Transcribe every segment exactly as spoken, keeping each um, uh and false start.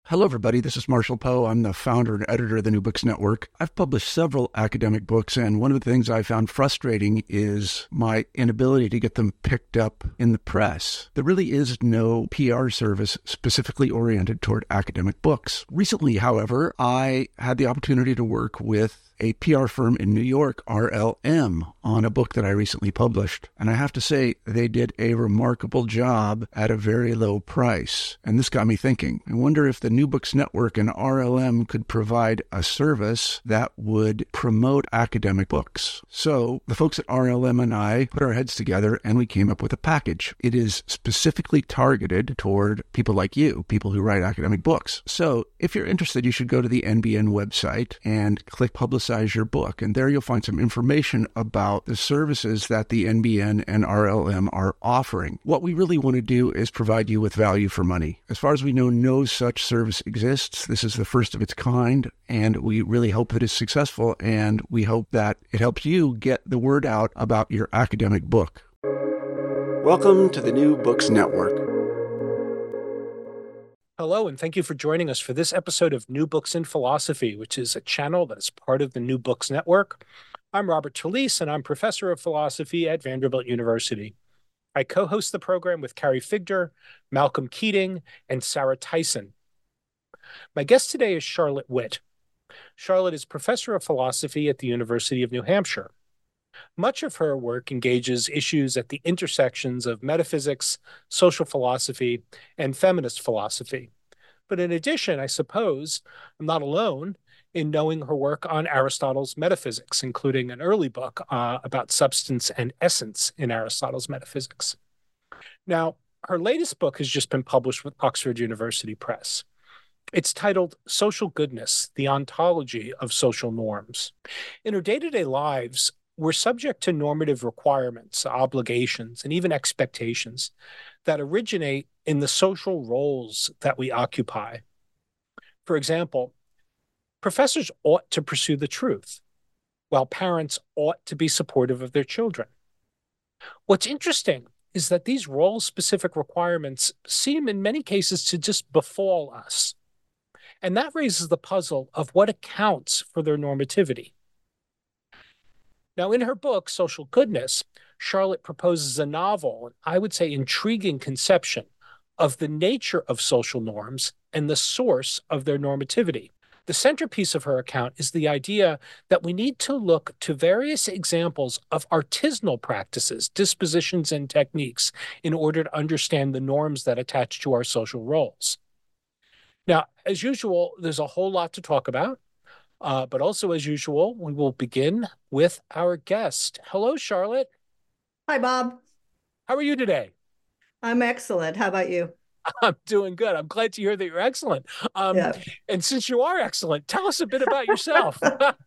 Hello, everybody. This is Marshall Poe. I'm the founder and editor of the New Books Network. I've published several academic books, and one of the things I found frustrating is my inability to get them picked up in the press. There really is no P R service specifically oriented toward academic books. Recently, however, I had the opportunity to work with a P R firm in New York, R L M, on a book that I recently published. And I have to say, they did a remarkable job at a very low price. And this got me thinking. I wonder if the New Books Network and R L M could provide a service that would promote academic books. So the folks at R L M and I put our heads together and we came up with a package. It is specifically targeted toward people like you, people who write academic books. So if you're interested, you should go to the N B N website and click Publicize your book. And there you'll find some information about the services that the N B N and R L M are offering. What we really want to do is provide you with value for money. As far as we know, no such service exists. This is the first of its kind, and we really hope that it's successful, and we hope that it helps you get the word out about your academic book. Welcome to the New Books Network. Hello, and thank you for joining us for this episode of New Books in Philosophy, which is a channel that is part of the New Books Network. I'm Robert Talisse, and I'm professor of philosophy at Vanderbilt University. I co-host the program with Carrie Figdor, Malcolm Keating, and Sarah Tyson. My guest today is Charlotte Witt. Charlotte is professor of philosophy at the University of New Hampshire. Much of her work engages issues at the intersections of metaphysics, social philosophy, and feminist philosophy. But in addition, I suppose I'm not alone in knowing her work on Aristotle's metaphysics, including an early book uh, about substance and essence in Aristotle's metaphysics. Now, her latest book has just been published with Oxford University Press. It's titled Social Goodness, the Ontology of Social Norms. In her day-to-day lives, we're subject to normative requirements, obligations, and even expectations that originate in the social roles that we occupy. For example, professors ought to pursue the truth, while parents ought to be supportive of their children. What's interesting is that these role-specific requirements seem in many cases to just befall us. And that raises the puzzle of what accounts for their normativity. Now, in her book, Social Goodness, Charlotte proposes a novel, and I would say intriguing conception of the nature of social norms and the source of their normativity. The centerpiece of her account is the idea that we need to look to various examples of artisanal practices, dispositions, and techniques in order to understand the norms that attach to our social roles. Now, as usual, there's a whole lot to talk about. Uh, but also, as usual, we will begin with our guest. Hello, Charlotte. Hi, Bob. How are you today? I'm excellent. How about you? I'm doing good. I'm glad to hear that you're excellent. Um, yeah. And since you are excellent, tell us a bit about yourself.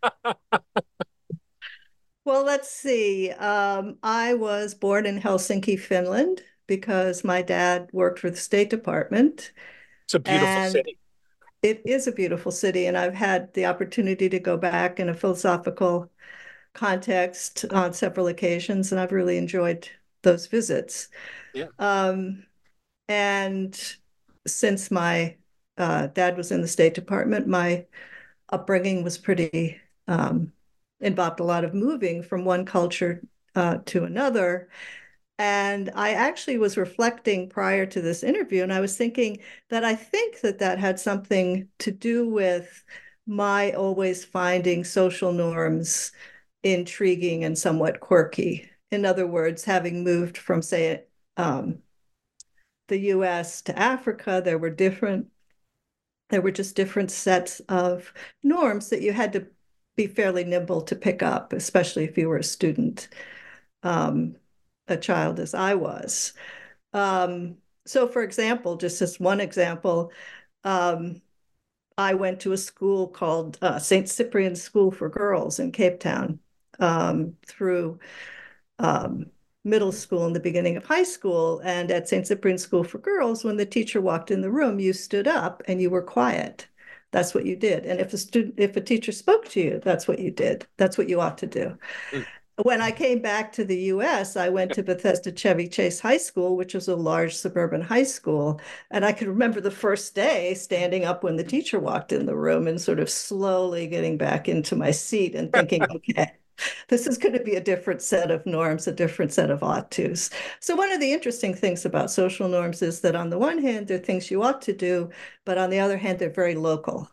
Well, let's see. Um, I was born in Helsinki, Finland, because my dad worked for the State Department. It's a beautiful and city. It is a beautiful city, and I've had the opportunity to go back in a philosophical context on several occasions, and I've really enjoyed those visits. Yeah. Um, and since my uh, dad was in the State Department, my upbringing was pretty, um, involved a lot of moving from one culture uh, to another. And I actually was reflecting prior to this interview, and I was thinking that I think that that had something to do with my always finding social norms intriguing and somewhat quirky. In other words, having moved from, say, um, the U S to Africa, there were different, there were just different sets of norms that you had to be fairly nimble to pick up, especially if you were a student. Um, a child as I was. Um, so for example, just as one example, um, I went to a school called uh, Saint Cyprian's School for Girls in Cape Town um, through um, middle school and the beginning of high school. And at Saint Cyprian's School for Girls, when the teacher walked in the room, you stood up and you were quiet. That's what you did. And if a student, if a teacher spoke to you, that's what you did. That's what you ought to do. Mm. when I came back to the U S, I went to Bethesda Chevy Chase High School, which was a large suburban high school. And I can remember the first day standing up when the teacher walked in the room and sort of slowly getting back into my seat and thinking, okay, this is going to be a different set of norms, a different set of ought tos. So one of the interesting things about social norms is that on the one hand, they're things you ought to do, but on the other hand, they're very local.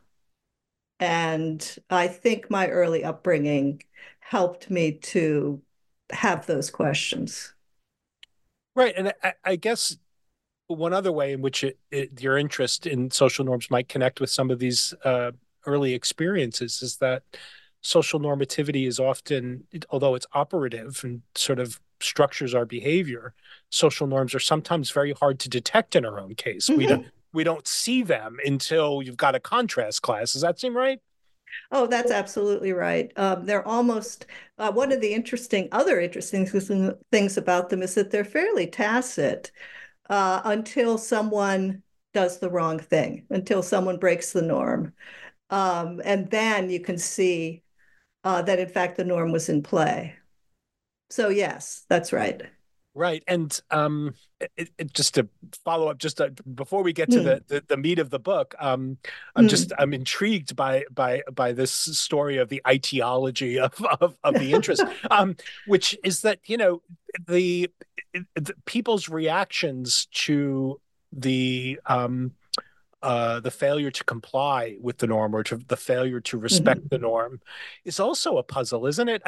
And I think my early upbringing helped me to have those questions. Right. And I, I guess one other way in which it, it, your interest in social norms might connect with some of these uh, early experiences is that social normativity is often, although it's operative and sort of structures our behavior, social norms are sometimes very hard to detect in our own case. Mm-hmm. We don't we don't see them until you've got a contrast class. Does that seem right? Oh, that's absolutely right. Um, they're almost, uh, one of the interesting, other interesting things about them is that they're fairly tacit uh, until someone does the wrong thing, until someone breaks the norm. Um, and then you can see uh, that, in fact, the norm was in play. So, yes, that's right. Right. And um, it, it, just to follow up, just to, before we get to mm. the, the the meat of the book, um, I'm mm. just I'm intrigued by by by this story of the etiology of of, of the interest, um, which is that, you know, the, the people's reactions to the um, uh, the failure to comply with the norm or to the failure to respect mm-hmm. the norm is also a puzzle, isn't it?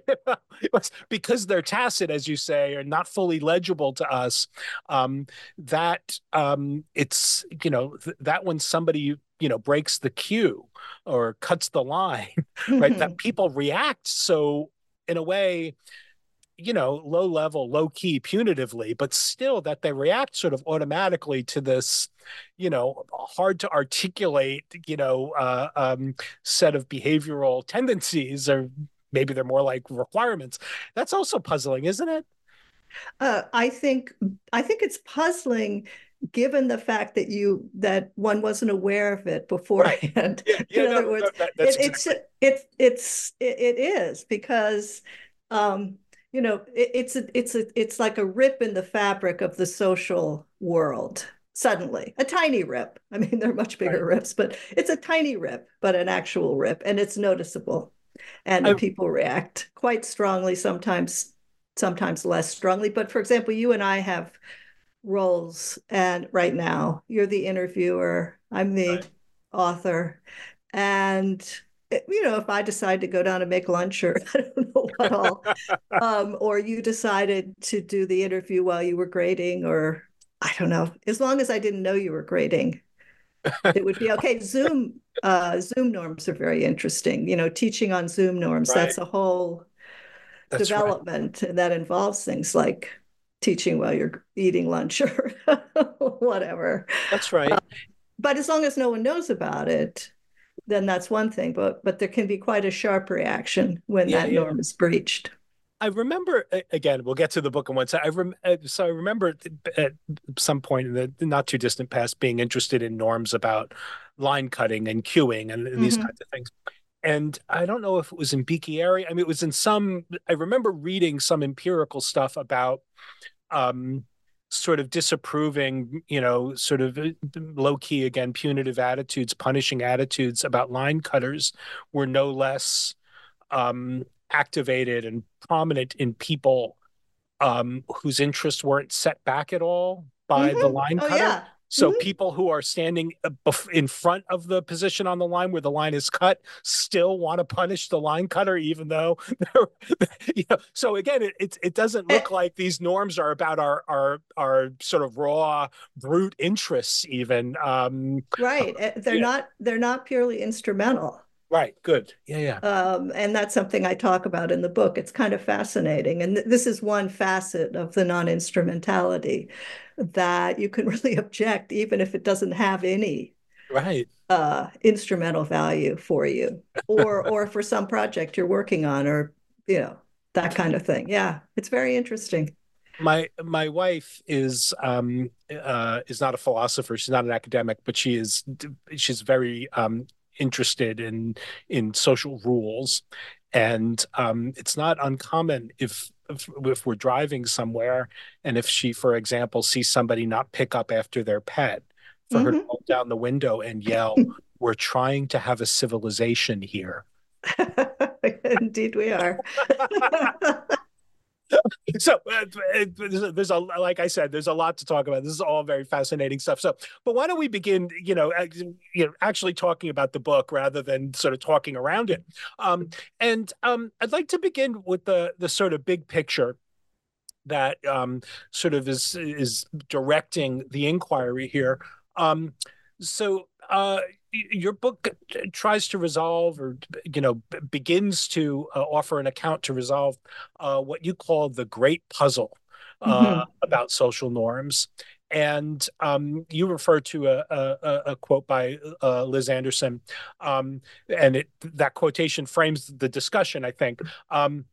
Because they're tacit, as you say, or not fully legible to us, um, that um, it's, you know, th- that when somebody, you know, breaks the cue or cuts the line, mm-hmm. right, that people react so, in a way, you know, low level, low key, punitively, but still that they react sort of automatically to this, you know, hard to articulate, you know, uh, um, set of behavioral tendencies, or maybe they're more like requirements. That's also puzzling, isn't it? Uh, I think I think it's puzzling, given the fact that you that one wasn't aware of it beforehand. Right. Yeah, yeah, In no, other words, no, that, it, exactly. it's it, it's it, it is because. Um, You know, it, it's a, it's a, it's like a rip in the fabric of the social world. Suddenly, a tiny rip. I mean, they're much bigger right. rips, but it's a tiny rip, but an actual rip, and it's noticeable. And I, people react quite strongly, sometimes, sometimes less strongly. But for example, you and I have roles, and right now you're the interviewer, I'm the right. author, and. You know, if I decide to go down and make lunch, or I don't know what all, um, or you decided to do the interview while you were grading, or I don't know, as long as I didn't know you were grading, it would be okay. Zoom, uh, Zoom norms are very interesting. You know, teaching on Zoom norms, right. that's a whole that's development right. that involves things like teaching while you're eating lunch or whatever. That's right. Uh, but as long as no one knows about it, then that's one thing, but but there can be quite a sharp reaction when yeah, that yeah. norm is breached. I remember, again, we'll get to the book in one second. I rem- so I remember at some point in the not too distant past being interested in norms about line cutting and queuing and, and mm-hmm. these kinds of things. And I don't know if it was in Beakey area. I mean, it was in some, I remember reading some empirical stuff about um, sort of disapproving, you know, sort of low key, again, punitive attitudes, punishing attitudes about line cutters were no less um, activated and prominent in people um, whose interests weren't set back at all by mm-hmm. the line oh, cutter. Yeah. So mm-hmm. people who are standing in front of the position on the line where the line is cut still want to punish the line cutter, even though they're, you know. So again, it it, it doesn't look like these norms are about our our our sort of raw brute interests, even. Um, right. They're yeah. not. They're not purely instrumental. Right. Good. Yeah. Yeah. Um, and that's something I talk about in the book. It's kind of fascinating. And th- this is one facet of the non-instrumentality that you can really object, even if it doesn't have any right uh, instrumental value for you, or or for some project you're working on, or you know, that kind of thing. Yeah, it's very interesting. My my wife is um, uh, is not a philosopher. She's not an academic, but she is she's very um, interested in in social rules. And um, it's not uncommon if, if if we're driving somewhere and if she, for example, sees somebody not pick up after their pet, for her to Mm-hmm. roll down the window and yell, "We're trying to have a civilization here." Indeed, we are. So uh, there's a, like I said, there's a lot to talk about. This is all very fascinating stuff. So, but why don't we begin, you know, you know, actually talking about the book rather than sort of talking around it. Um, and um, I'd like to begin with the the sort of big picture that um, sort of is is directing the inquiry here. Um, so uh, your book tries to resolve, or you know, begins to uh, offer an account to resolve uh, what you call the great puzzle uh, Mm-hmm. about social norms. And um, you refer to a, a, a quote by uh, Liz Anderson, um, and it, that quotation frames the discussion, I think. Um,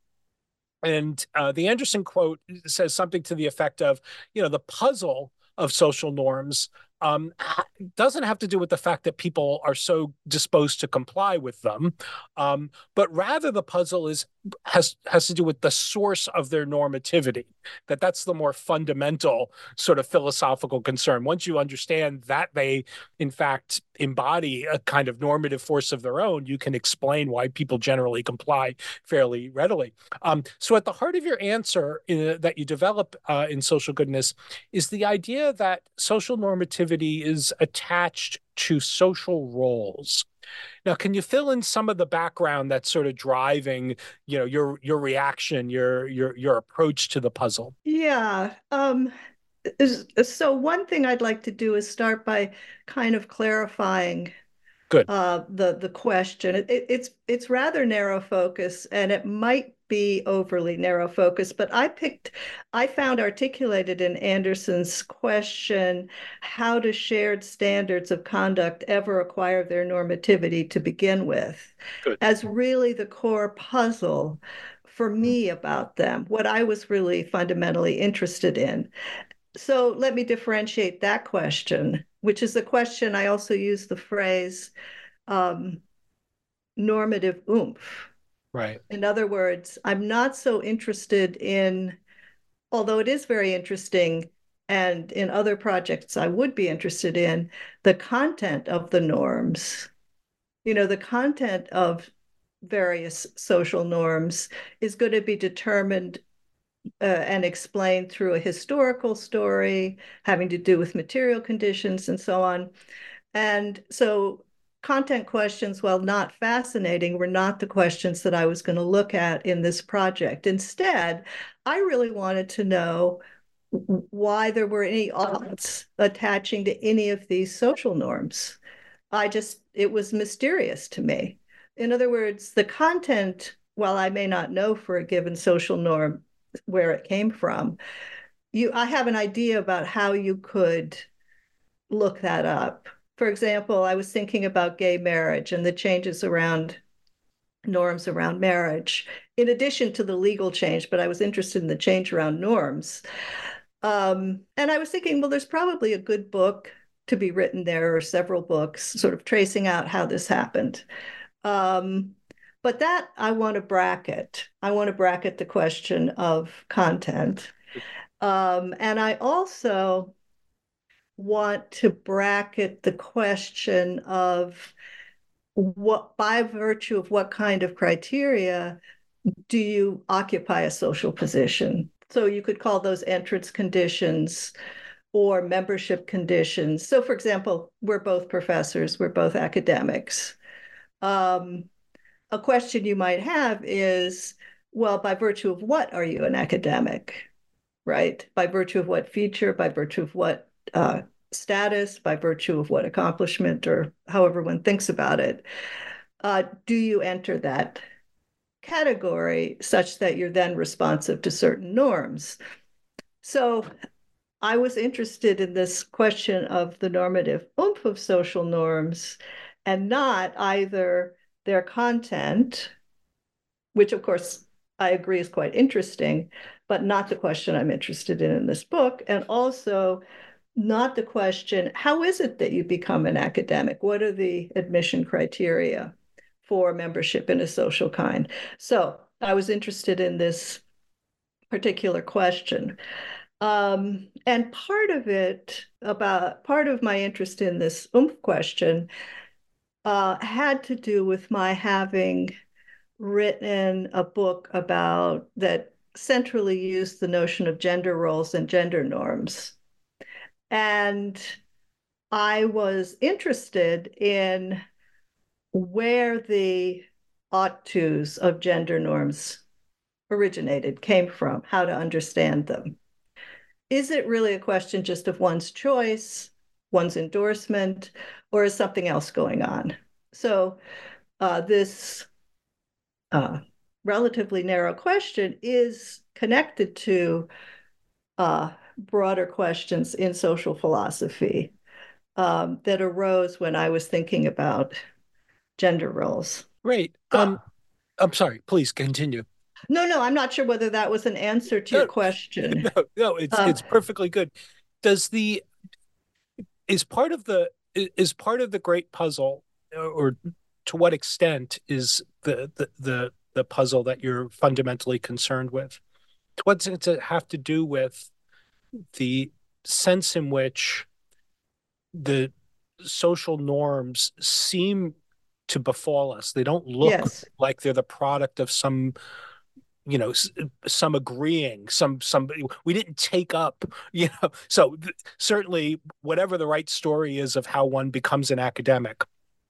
and uh, the Anderson quote says something to the effect of, you know, the puzzle of social norms um, doesn't have to do with the fact that people are so disposed to comply with them, um, but rather the puzzle is has has to do with the source of their normativity. That that's the more fundamental sort of philosophical concern. Once you understand that they, in fact, embody a kind of normative force of their own, you can explain why people generally comply fairly readily. Um, so at the heart of your answer in, that you develop uh, in Social Goodness is the idea that social normativity is attached to social roles. Now, can you fill in some of the background that's sort of driving, you know, your your reaction, your your your approach to the puzzle? Yeah. Um, so one thing I'd like to do is start by kind of clarifying Good. uh, the the question. It, it, it's it's rather narrow focus, and it might be overly narrow focus. But I picked, I found articulated in Anderson's question, how do shared standards of conduct ever acquire their normativity to begin with, Good. as really the core puzzle for me about them. What I was really fundamentally interested in. So let me differentiate that question, which is the question I also use the phrase um, normative oomph. Right. In other words, I'm not so interested in, although it is very interesting, and in other projects I would be interested in, the content of the norms. You know, the content of various social norms is going to be determined uh, and explained through a historical story having to do with material conditions and so on. And so content questions, while not fascinating, were not the questions that I was going to look at in this project. Instead, I really wanted to know why there were any odds attaching to any of these social norms. I just, it was mysterious to me. In other words, the content, while I may not know for a given social norm where it came from, you, I have an idea about how you could look that up. For example, I was thinking about gay marriage and the changes around norms around marriage, in addition to the legal change, but I was interested in the change around norms. Um, and I was thinking, well, there's probably a good book to be written there, or several books, sort of tracing out how this happened. Um, but that I want to bracket. I want to bracket the question of content. Um, and I also want to bracket the question of what, by virtue of what kind of criteria do you occupy a social position? So you could call those entrance conditions or membership conditions. So, for example, we're both professors, we're both academics. Um, a question you might have is, well, by virtue of what are you an academic, right? By virtue of what feature, by virtue of what uh, status, by virtue of what accomplishment, or however one thinks about it, uh, do you enter that category such that you're then responsive to certain norms? So I was interested in this question of the normative oomph of social norms, and not either their content, which of course I agree is quite interesting, but not the question I'm interested in in this book. And also not the question, how is it that you become an academic? What are the admission criteria for membership in a social kind. So I was interested in this particular question. Um, and part of it, about part of my interest in this oomph question uh, had to do with my having written a book about that centrally used the notion of gender roles and gender norms. And I was interested in where the ought tos of gender norms originated, came from, how to understand them. Is it really a question just of one's choice, one's endorsement, or is something else going on? So uh, this uh, relatively narrow question is connected to uh, broader questions in social philosophy um, that arose when I was thinking about gender roles. Great. Um, I'm sorry, please continue. No, no, I'm not sure whether that was an answer to No, your question. No, no, it's Uh, it's perfectly good. Does the is part of the is part of the great puzzle, or to what extent is the the the, the puzzle that you're fundamentally concerned with? What does it have to do with the sense in which the social norms seem to befall us? They don't look yes. like they're the product of some, you know, some agreeing, some some we didn't take up, you know. So th- certainly, whatever the right story is of how one becomes an academic,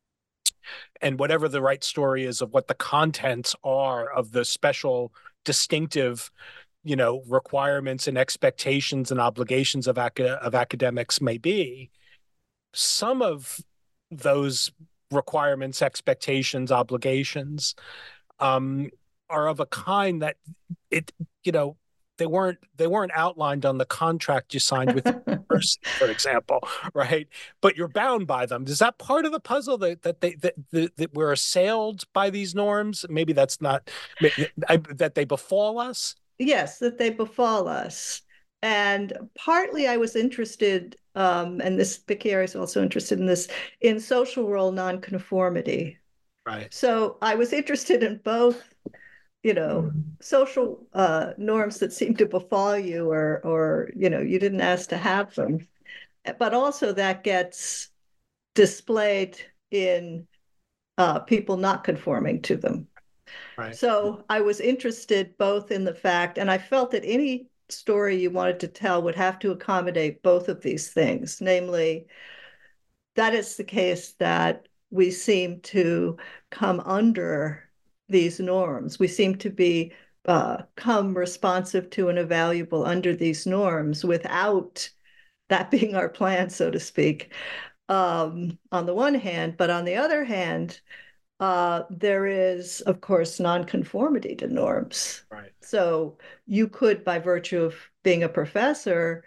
and whatever the right story is of what the contents are of the special, distinctive, you know, requirements and expectations and obligations of ac- of academics may be, some of those requirements, expectations, obligations um, are of a kind that it, you know, they weren't they weren't outlined on the contract you signed with the university, for example, right? But you're bound by them. Is that part of the puzzle that that they that, that, that we're assailed by these norms? Maybe that's not I, that they befall us. Yes, that they befall us. And partly I was interested, um, and this Bicchieri is also interested in this, in social role nonconformity. Right. So I was interested in both, you know, social uh, norms that seem to befall you, or, or, you know, you didn't ask to have them, but also that gets displayed in uh, people not conforming to them. Right. So I was interested both in the fact, and I felt that any story you wanted to tell would have to accommodate both of these things. Namely, that it's the case that we seem to come under these norms. We seem to be uh, come responsive to and evaluable under these norms without that being our plan, so to speak, um, on the one hand. But on the other hand, uh, there is, of course, nonconformity to norms. Right. So you could, by virtue of being a professor,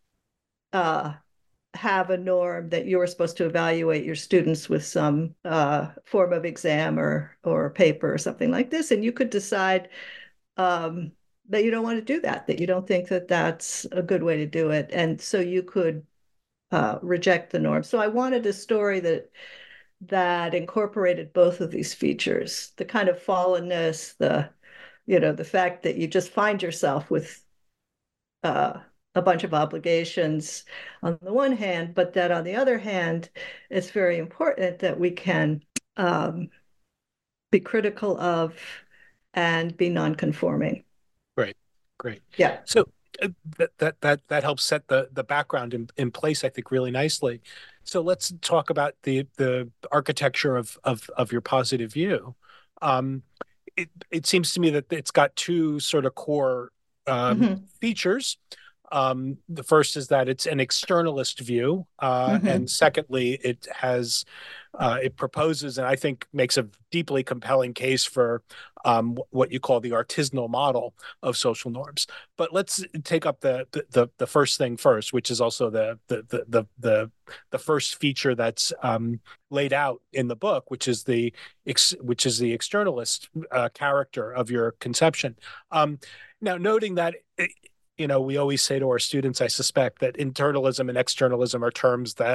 uh, have a norm that you were supposed to evaluate your students with some uh, form of exam or or paper or something like this, and you could decide um, that you don't want to do that, that you don't think that that's a good way to do it, and so you could uh, reject the norm. So I wanted a story that that incorporated both of these features, the kind of fallenness, the, you know, the fact that you just find yourself with uh, a bunch of obligations on the one hand, but that on the other hand, it's very important that we can um, be critical of and be non-conforming. Great. Great. Yeah. So uh, that that that that helps set the the background in, in place, I think, really nicely. So let's talk about the the architecture of of of your positive view. Um, it it seems to me that it's got two sort of core um, Mm-hmm. features. Um, the first is that it's an externalist view, uh, Mm-hmm. and secondly, it has uh, it proposes and I think makes a deeply compelling case for um, what you call the artisanal model of social norms. But let's take up the the the first thing first, which is also the the the the the, the first feature that's um, laid out in the book, which is the ex, which is the externalist uh, character of your conception. Um, now, noting that. It, you know, we always say to our students, I suspect, that internalism and externalism are terms that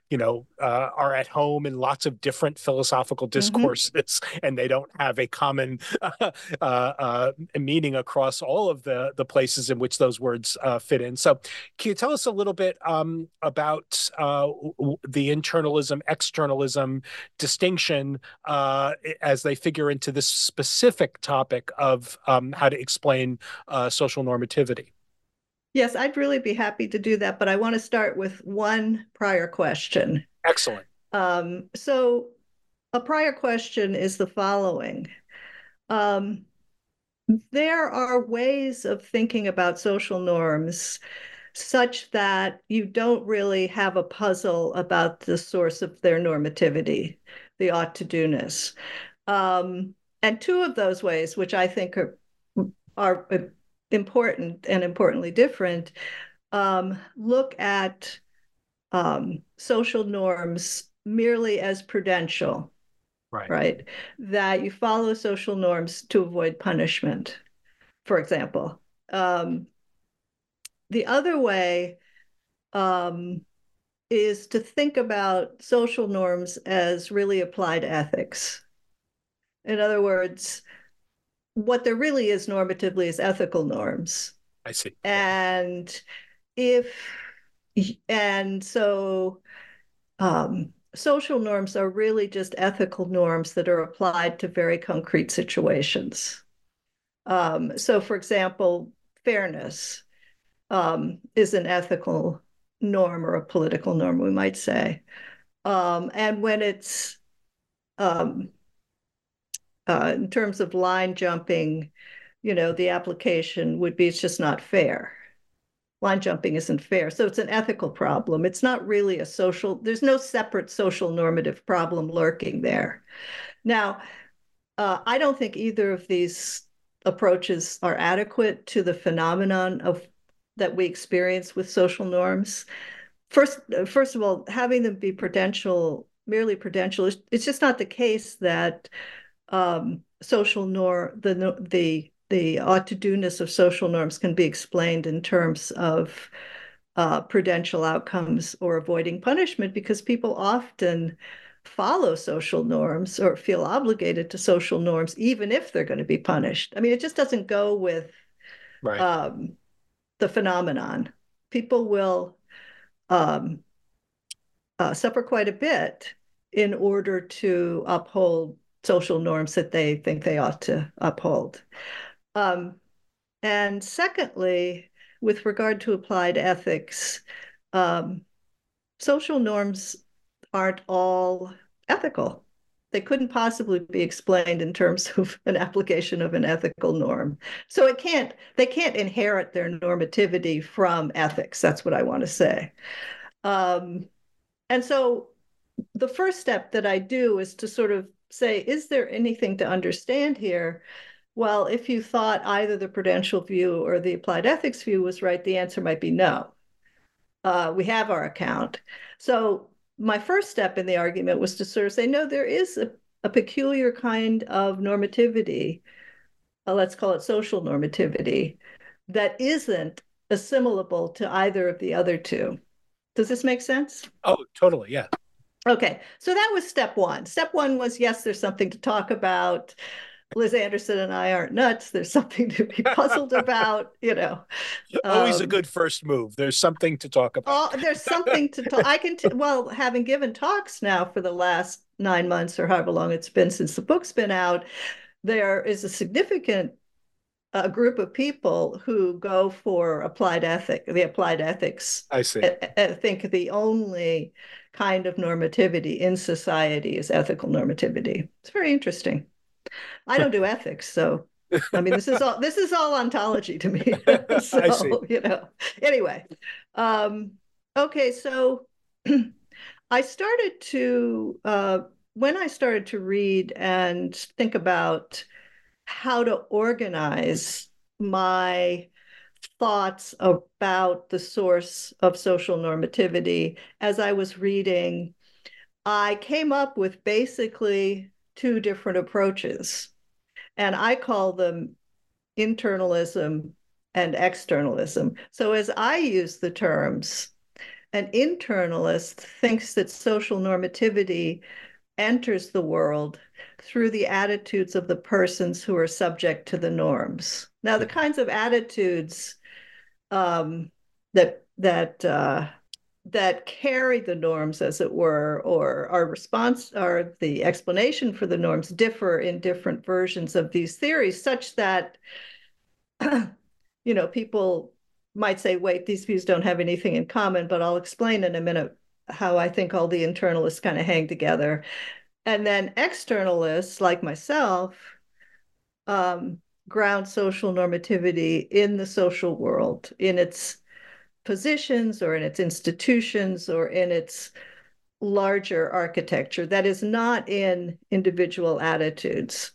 you know, uh, are at home in lots of different philosophical discourses, mm-hmm. and they don't have a common uh, uh, meaning across all of the, the places in which those words uh, fit in. So can you tell us a little bit um, about uh, the internalism, externalism distinction uh, as they figure into this specific topic of um, how to explain uh, social normativity? Yes, I'd really be happy to do that, but I want to start with one prior question. Excellent. Um, so a prior question is the following. Um, there are ways of thinking about social norms such that you don't really have a puzzle about the source of their normativity, the ought-to-do-ness. Um, and two of those ways, which I think are, are important and importantly different, um, look at um, social norms merely as prudential, right. right? That you follow social norms to avoid punishment, for example. Um, the other way um, is to think about social norms as really applied ethics. In other words, what there really is normatively is ethical norms. I see. And if, and so um, social norms are really just ethical norms that are applied to very concrete situations. Um, so, for example, fairness um, is an ethical norm or a political norm, we might say. Um, and when it's, um, uh, in terms of line jumping, you know, the application would be it's just not fair. Line jumping isn't fair. So it's an ethical problem. It's not really a social, there's no separate social normative problem lurking there. Now, uh, I don't think either of these approaches are adequate to the phenomenon of that we experience with social norms. First, first of all, having them be prudential, merely prudential, it's just not the case that um, social norm, the the the ought-to-do-ness of social norms can be explained in terms of uh, prudential outcomes or avoiding punishment, because people often follow social norms or feel obligated to social norms, even if they're going to be punished. I mean, it just doesn't go with right. um, the phenomenon. People will um, uh, suffer quite a bit in order to uphold social norms that they think they ought to uphold. Um, and secondly, with regard to applied ethics, um, social norms aren't all ethical. They couldn't possibly be explained in terms of an application of an ethical norm. So it can't, they can't inherit their normativity from ethics. That's what I want to say. Um, and so the first step that I do is to sort of say, is there anything to understand here? Well, if you thought either the prudential view or the applied ethics view was right, the answer might be no. Uh, we have our account. So my first step in the argument was to sort of say, no, there is a, a peculiar kind of normativity, uh, let's call it social normativity, that isn't assimilable to either of the other two. Does this make sense? Oh, totally, yeah. Okay, so that was step one. Step one was, yes, there's something to talk about. Liz Anderson and I aren't nuts. There's something to be puzzled about, you know. Always um, a good first move. There's something to talk about. Oh, there's something to talk. I can, t- well, having given talks now for the last nine months or however long it's been since the book's been out, there is a significant uh, group of people who go for applied ethic, the applied ethics. I see. I, I think the only kind of normativity in society is ethical normativity. It's very interesting. I don't do ethics, so I mean, this is all this is all ontology to me. So, I see. you know. Anyway, um, okay, so I started to uh, when I started to read and think about how to organize my thoughts about the source of social normativity as I was reading, I came up with basically two different approaches. And I call them internalism and externalism. So as I use the terms, an internalist thinks that social normativity enters the world through the attitudes of the persons who are subject to the norms. Now, the kinds of attitudes um, that that uh, that carry the norms, as it were, or our response or the explanation for the norms differ in different versions of these theories, such that you know people might say, wait, these views don't have anything in common, but I'll explain in a minute how I think all the internalists kind of hang together. And then externalists like myself um, ground social normativity in the social world, in its positions or in its institutions or in its larger architecture that is not in individual attitudes.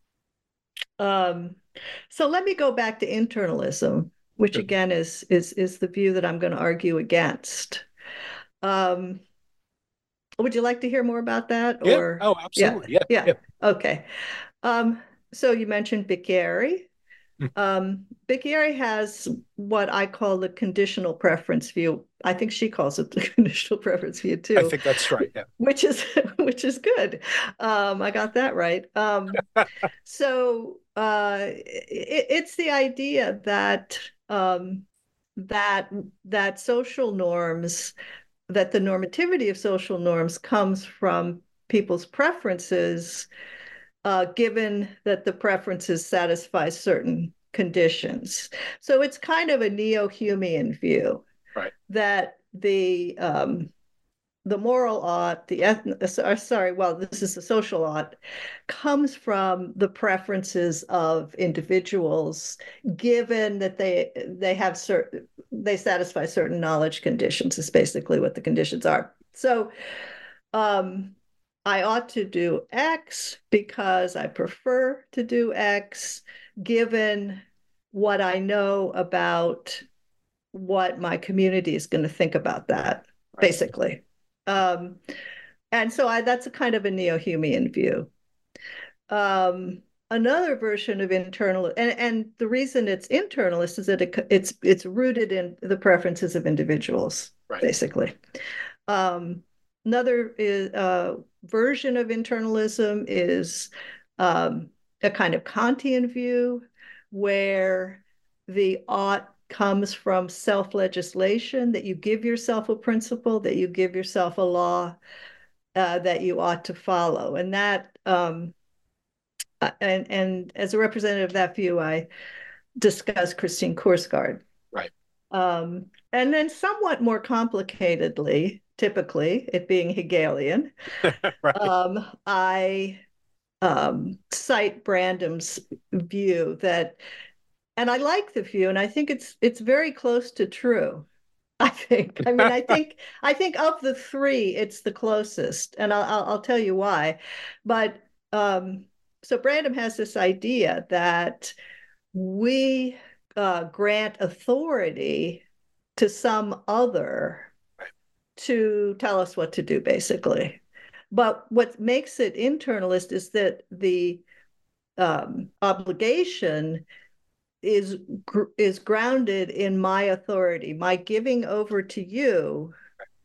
Um, so let me go back to internalism, which Sure. again is is is the view that I'm going to argue against. Um, would you like to hear more about that? Yeah. Or Oh, absolutely. Yeah. yeah, Yeah. yeah. Okay. Um, so you mentioned Bicchieri. Um, Bicchieri has what I call the conditional preference view. I think she calls it the conditional preference view I too, think that's right. Yeah. which is which is good. Um, I got that right. Um, so uh, it, it's the idea that um, that that social norms, that the normativity of social norms comes from people's preferences, uh, given that the preferences satisfy certain conditions. So it's kind of a neo-Humean view, Right. that the um, the moral ought, the ethno, sorry, well, this is the social ought, comes from the preferences of individuals, given that they they have certain, they satisfy certain knowledge conditions, is basically what the conditions are. So um, I ought to do X because I prefer to do X, given what I know about what my community is going to think about that, Right. basically. Um, and so I, that's a kind of a neo-Humean view. Um, another version of internal, and, and the reason it's internalist is that it, it's it's rooted in the preferences of individuals, Right. basically. Um, another is, uh, version of internalism is um, a kind of Kantian view, where the ought comes from self-legislation, that you give yourself a principle, that you give yourself a law uh, that you ought to follow. And that, um, and, and as a representative of that view, I discuss Christine Korsgaard. Right. Um, and then somewhat more complicatedly, typically, it being Hegelian, Right. um, I um, cite Brandam's view that, and I like the view, and I think it's it's very close to true. I think. I mean, I think I think of the three, it's the closest, and I'll I'll, I'll tell you why. But um, so Brandam has this idea that we uh, grant authority to some other to tell us what to do, basically. But what makes it internalist is that the um, obligation is is grounded in my authority, my giving over to you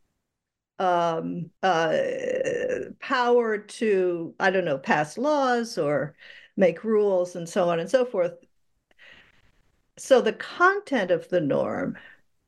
um, uh, power to, I don't know, pass laws or make rules and so on and so forth. So the content of the norm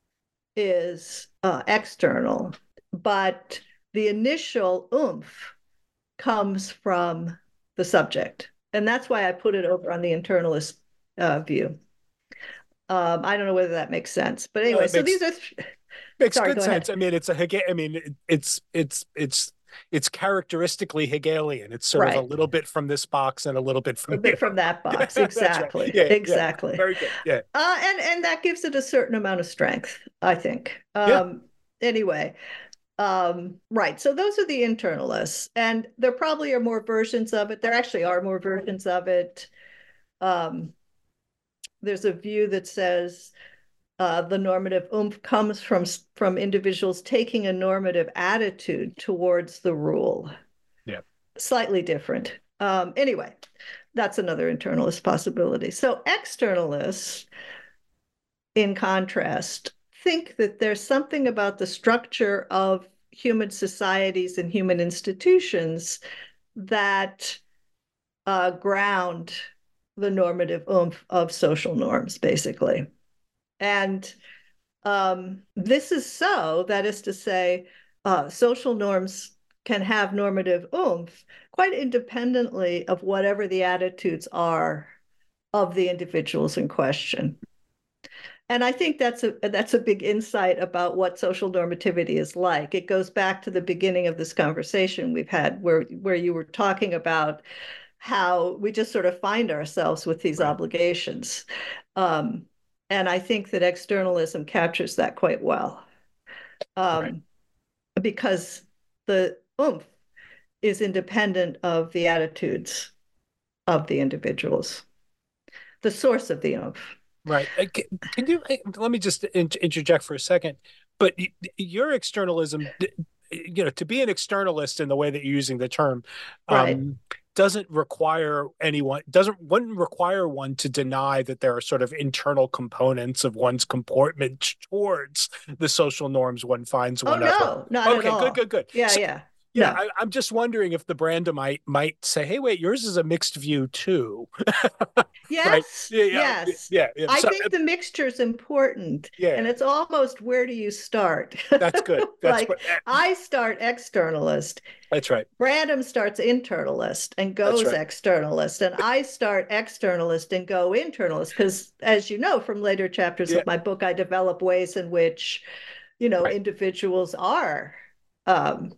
is uh, external, but the initial oomph comes from the subject. And that's why I put it over on the internalist uh, view. Um, I don't know whether that makes sense, but anyway, no, so makes, these are th- makes sorry, good go sense. Ahead. I mean, it's a Hege- I mean, it's it's it's it's characteristically Hegelian. It's sort right. of a little bit from this box and a little bit from a bit from that box. Exactly. Right. Yeah, exactly. Yeah. Very good. Yeah. Uh, and and that gives it a certain amount of strength, I think. Um, yeah. Anyway. Um, right. So those are the internalists, and there probably are more versions of it. There actually are more versions of it. Um, there's a view that says uh, the normative oomph comes from from individuals taking a normative attitude towards the rule. Yeah. Slightly different. Um, anyway, that's another internalist possibility. So externalists, in contrast, think that there's something about the structure of human societies and human institutions that uh, ground the normative oomph of social norms, basically. And um, this is so, that is to say, uh, social norms can have normative oomph quite independently of whatever the attitudes are of the individuals in question. And I think that's a that's a big insight about what social normativity is like. It goes back to the beginning of this conversation we've had, where where you were talking about how we just sort of find ourselves with these Right. obligations. Um, and I think that externalism captures that quite well, um, Right. because the oomph is independent of the attitudes of the individuals, the source of the oomph. Right. Uh, ca- Can you uh, let me just in- interject for a second? But y- your externalism, d- you know, to be an externalist in the way that you're using the term, Right. um, doesn't require anyone, doesn't wouldn't require one to deny that there are sort of internal components of one's comportment towards the social norms one finds Oh, one other. no, not at Okay, good, all. good, good. Yeah, So, yeah. yeah, No. I, I'm just wondering if the Branda might might say, "Hey, wait, yours is a mixed view too." Right? Yes, Yeah, yeah, yes. yeah, yeah. I So, think the mixture is important, and yeah, it's almost where do you start? that's good. That's Like eh, I start externalist, that's right. Brandon starts internalist and That's goes right. externalist, and I start externalist and go internalist. Because, as you know from later chapters Yeah, of my book, I develop ways in which, you know, right. individuals are um,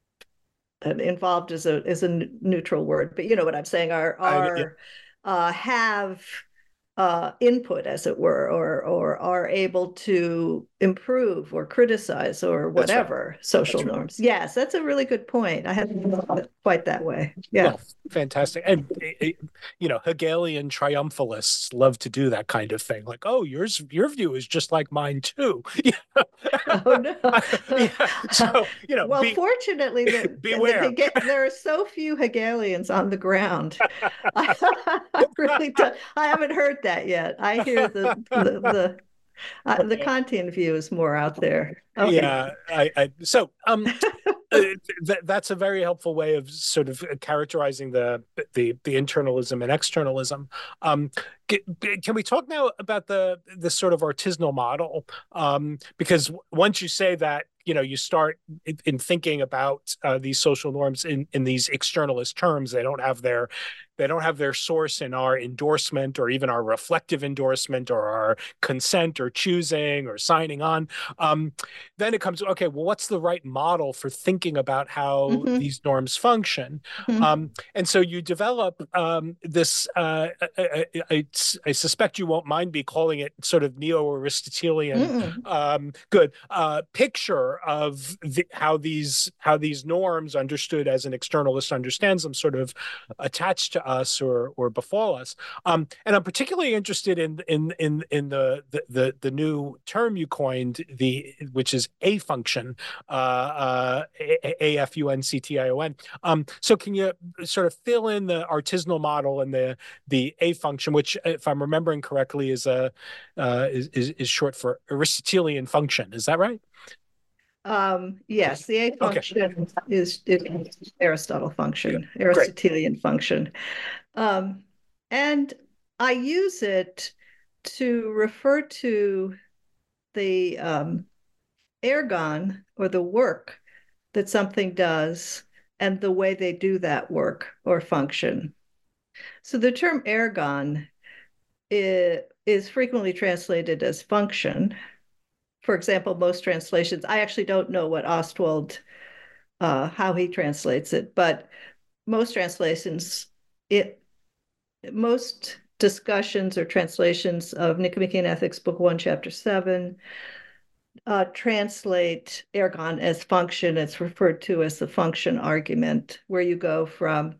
involved is a is a neutral word, but you know what I'm saying, are I yeah, are uh, have uh, input, as it were, or or are able to improve or criticize or that's right. whatever social That's right. norms. Yes, that's a really good point. I hadn't thought of it quite that way. Yeah. Well, fantastic. And eh, eh, you know, Hegelian triumphalists love to do that kind of thing. Like, oh, yours your view is just like mine too. Yeah. Oh no. Yeah. So, you know, Well, be fortunately, the, the beware. Hege- there are so few Hegelians on the ground. I, I really don't, I haven't heard that yet. I hear the the the, uh, the Kantian view is more out there. Okay. Yeah, I, I so um uh, th- that's a very helpful way of sort of characterizing the the the internalism and externalism. Um, c- can we talk now about the the sort of artisanal model? Um, because once you say that, you know, you start in, in thinking about uh, these social norms in in these externalist terms. They don't have their they don't have their source in our endorsement or even our reflective endorsement or our consent or choosing or signing on. Um, then it comes, okay, well, what's the right model for thinking about how Mm-hmm. these norms function? Mm-hmm. Um, and so you develop um, this, uh, I, I, I, suspect you won't mind me calling it sort of neo-Aristotelian, Mm-mm. um, good, uh, picture of the, how these how these norms, understood as an externalist understands them, sort of attach to us or or befall us. Um, and I'm particularly interested in in in in the the the, the new term you coined, the which is a function, uh, uh, A F U N C T I O N. Um, so can you sort of fill in the artisanal model and the the a function, which, if I'm remembering correctly, is a uh, is, is is short for Aristotelian function? Is that right? Um, yes, the A Okay, function is, is Aristotle yeah, function, great. Aristotelian function. Um, and I use it to refer to the um, ergon, or the work that something does, and the way they do that work or function. So the term ergon is, is frequently translated as function. For example, most translations, I actually don't know what Ostwald, uh, how he translates it, but most translations, it most discussions or translations of Nicomachean Ethics, Book One, Chapter Seven, uh, translate ergon as function. It's referred to as the function argument, where you go from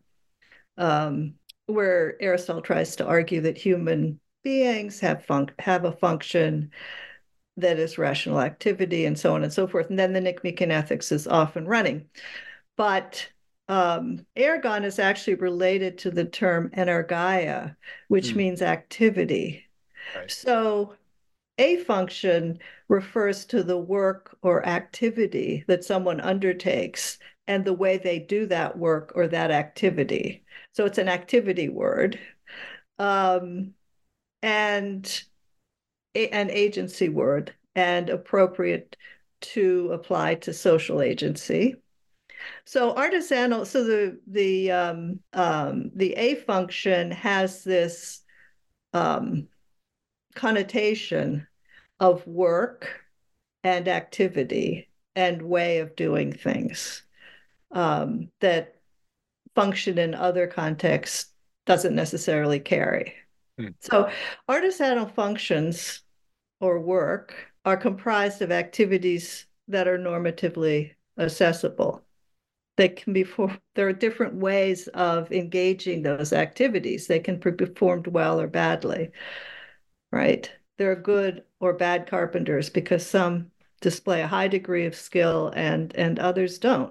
um, where Aristotle tries to argue that human beings have fun- have a function that is rational activity, and so on and so forth. And then the Nicomachean Ethics is off and running. But um, ergon is actually related to the term energeia, which Mm, means activity. right. So A function refers to the work or activity that someone undertakes and the way they do that work or that activity. So it's an activity word. Um, and a, an agency word, and appropriate to apply to social agency. So artisanal, so the the um, um, the A function has this um, connotation of work and activity and way of doing things um, that function in other contexts doesn't necessarily carry. Hmm. So artisanal functions or work are comprised of activities that are normatively accessible. They can be for, there are different ways of engaging those activities. They can be performed well or badly, right? There are good or bad carpenters because some display a high degree of skill and, and others don't.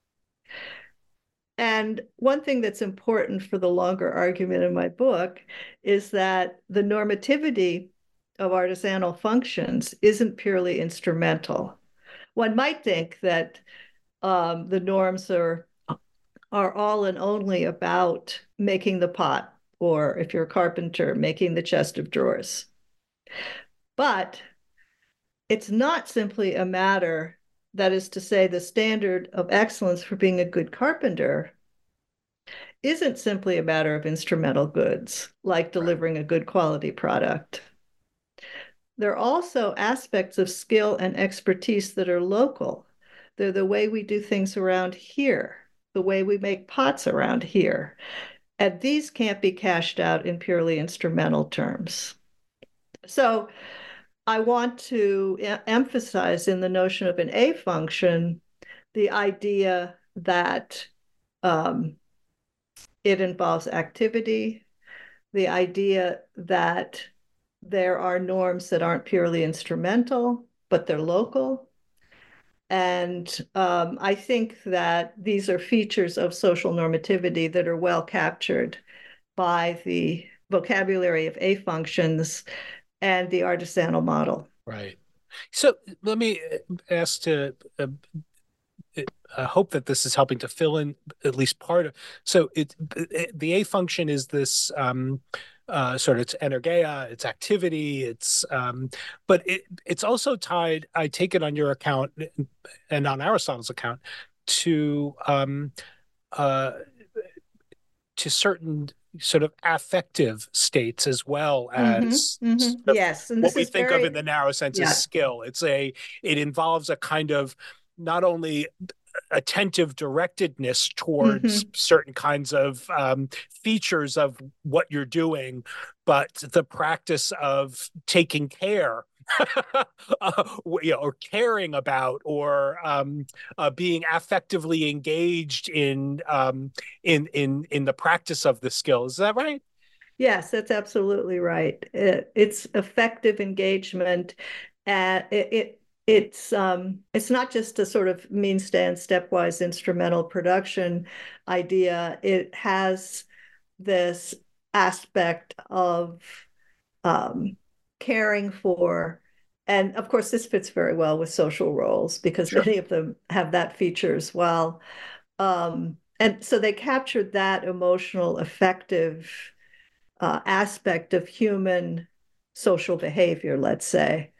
And one thing that's important for the longer argument in my book is that the normativity of artisanal functions isn't purely instrumental. One might think that um, the norms are are all and only about making the pot, or if you're a carpenter, making the chest of drawers. But it's not simply a matter, that is to say, the standard of excellence for being a good carpenter isn't simply a matter of instrumental goods, like delivering a good quality product. There are also aspects of skill and expertise that are local. They're the way we do things around here, the way we make pots around here. And these can't be cashed out in purely instrumental terms. So I want to e- emphasize in the notion of an A function the idea that um, it involves activity, the idea that there are norms that aren't purely instrumental, but they're local. And um, I think that these are features of social normativity that are well captured by the vocabulary of A functions and the artisanal model. Right. So let me ask to uh, I hope that this is helping to fill in at least part of. So it, it the A function is this um, uh, sort of it's energeia, it's activity, it's um, but it it's also tied. I take it on your account and on Aristotle's account to um, uh, to certain sort of affective states as well as mm-hmm, mm-hmm. Yes, and what we think very, of in the narrow sense yeah. as skill. It's a it involves a kind of not only attentive directedness towards mm-hmm. certain kinds of um, features of what you're doing, but the practice of taking care uh, you know, or caring about, or um, uh, being affectively engaged in um, in in in the practice of the skill. Is that right? Yes, that's absolutely right. It, it's effective engagement. Uh, it, it it's um, it's not just a sort of means stand stepwise instrumental production idea. It has this aspect of um, caring for, and of course this fits very well with social roles because sure. many of them have that feature as well. Um, and so they captured that emotional, effective uh, aspect of human social behavior, let's say.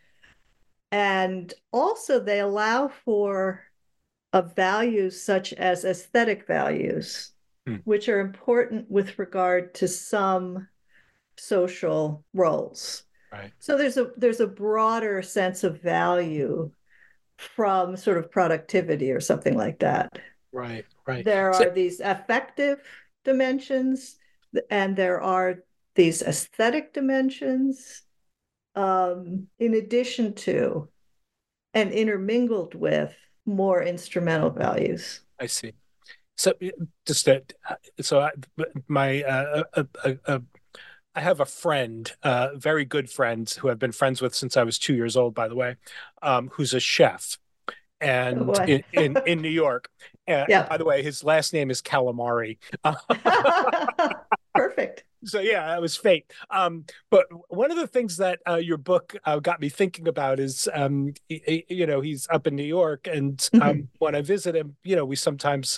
And also they allow for uh, values such as aesthetic values, hmm. which are important with regard to some social roles. Right. So there's a there's a broader sense of value from sort of productivity or something like that. Right, right. There so, are these affective dimensions, and there are these aesthetic dimensions, um, in addition to and intermingled with more instrumental values. I see. So just that, so I, my uh, uh, uh, uh, I have a friend, uh, very good friend, who I've been friends with since I was two years old, by the way, um, who's a chef, and oh in, in in New York. Uh, yeah. By the way, his last name is Calamari. Perfect. So yeah, that was fate. Um, but one of the things that uh, your book uh, got me thinking about is, um, he, he- you know, he's up in New York, and Mhm. um, when I visit him, you know, we sometimes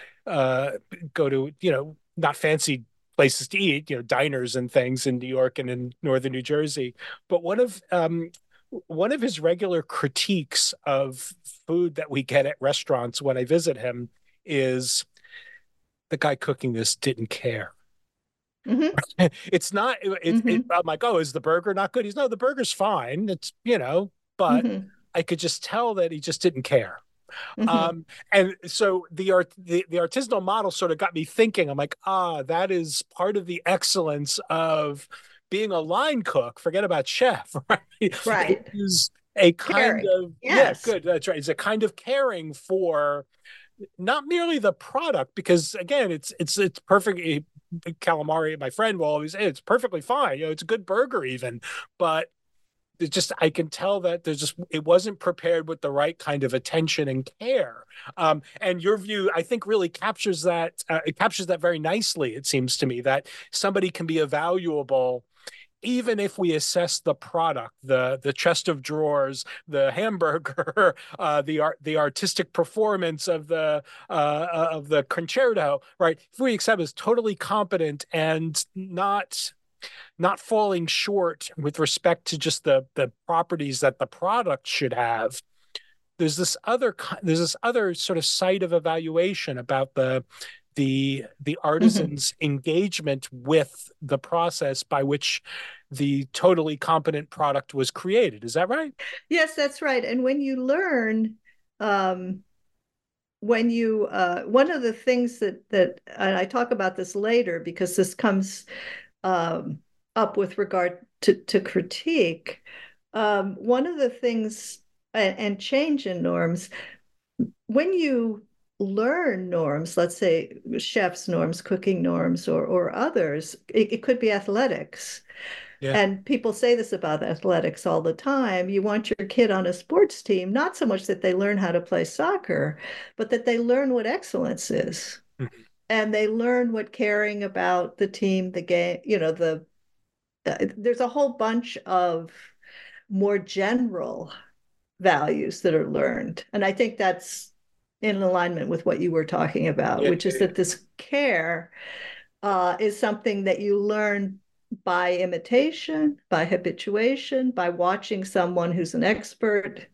uh, go to, you know, not fancy places to eat, you know, diners and things in New York and in northern New Jersey. But one of um, one of his regular critiques of food that we get at restaurants when I visit him is the guy cooking this didn't care. Mhm. It's not it's it, Mhm. I'm like, oh, is the burger not good? He's no, the burger's fine. It's, you know, but Mhm. I could just tell that he just didn't care. Mhm. Um, and so the art the, the artisanal model sort of got me thinking. I'm like, ah, that is part of the excellence of being a line cook. Forget about chef, right? It Right. is a kind Caring. of, yeah, Yes. good. That's right. It's a kind of caring for not merely the product, because again, it's it's it's perfect. Calamari, my friend, will always say it's perfectly fine. You know, it's a good burger even, but it's just I can tell that there's just it wasn't prepared with the right kind of attention and care. Um, and your view, I think, really captures that. Uh, it captures that very nicely. It seems to me that somebody can be a valuable even if we assess the product, the the chest of drawers, the hamburger, uh, the art, the artistic performance of the uh, of the concerto, right? If we accept as totally competent and not not falling short with respect to just the the properties that the product should have, there's this other there's this other sort of site of evaluation about the the the Mhm. artisan's engagement with the process by which the totally competent product was created. Is that right? Yes, that's right. And when you learn, um, when you uh, one of the things that that and I talk about this later because this comes um, up with regard to, to critique. Um, one of the things and, and change in norms when you learn norms, let's say chefs norms, cooking norms, or or others, it, it could be athletics. Yeah. And people say this about athletics all the time. You want your kid on a sports team, not so much that they learn how to play soccer, but that they learn what excellence is. Mhm. And they learn what caring about the team, the game, you know, the, uh, there's a whole bunch of more general values that are learned. And I think that's in alignment with what you were talking about, Yeah, which is yeah, that this care uh, is something that you learn by imitation, by habituation, by watching someone who's an expert,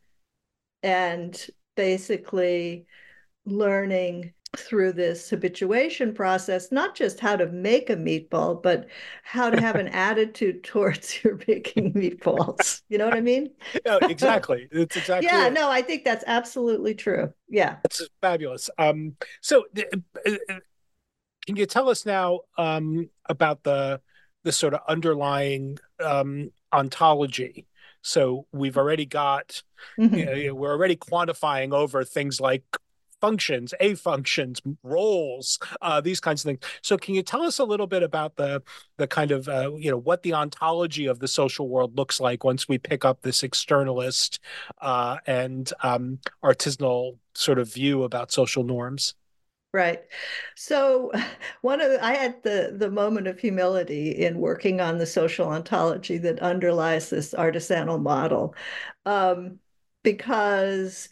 and basically learning through this habituation process, not just how to make a meatball, but how to have an attitude towards your making meatballs. You know what I mean? yeah. No, exactly. It's exactly Yeah, it. no, I think that's absolutely true. Yeah. It's fabulous. Um, so uh, uh, can you tell us now um, about the the sort of underlying um, ontology? So we've already got, you Mhm. know, we're already quantifying over things like functions, A functions, roles, uh, these kinds of things. So can you tell us a little bit about the the kind of uh, you know what the ontology of the social world looks like once we pick up this externalist uh, and um, artisanal sort of view about social norms? Right. So one of the, I had the the moment of humility in working on the social ontology that underlies this artisanal model, um, because